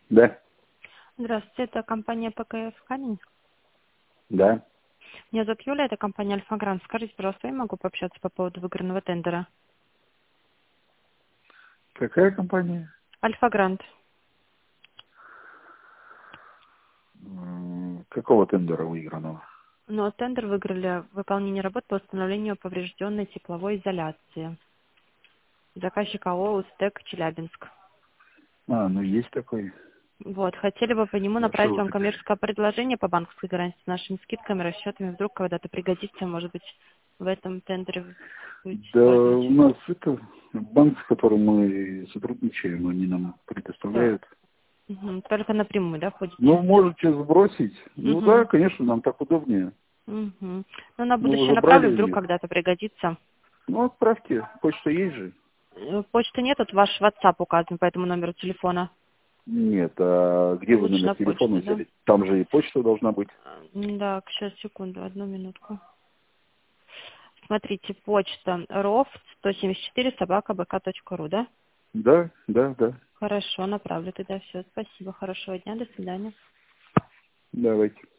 Да, Здравствуйте, это компания ПКФ Камень. да. Меня зовут Юля, это компания Альфа-Грант. Скажите, пожалуйста, я могу пообщаться по поводу выигранного тендера? Какая компания? Альфа-Грант. Какого тендера выигранного? Но тендер выиграли в выполнении работ по установлению поврежденной тепловой изоляции. Заказчик АО «Устек Челябинск». Ну есть такой. Вот, хотели бы по нему А что направить вы вам хотели? коммерческое предложение по банковской гарантии с нашими скидками, расчетами. Вдруг когда-то пригодится, может быть, в этом тендере вы будете Да, использовать. у нас это банк, с которым мы сотрудничаем, они нам Так. предоставляют. Мгм. Только напрямую, да, Ну, входите? можете сбросить. Ну да, Угу. конечно, нам так удобнее. Угу. Ну, на Мы будущее уже направлю, брали у вдруг них. когда-то пригодится. Ну, отправьте. Почта есть же? Почты нет, тут ваш WhatsApp указан по этому номеру телефона. Нет, а где вы Лучше номер на телефона почту, да? взяли? Там же и почта должна быть. Да, сейчас, секунду, одну минутку. Смотрите, почта roft174 @bk.ru, да? Да, да, да. Хорошо, направлю тогда все. Спасибо, хорошего дня, до свидания. Давайте.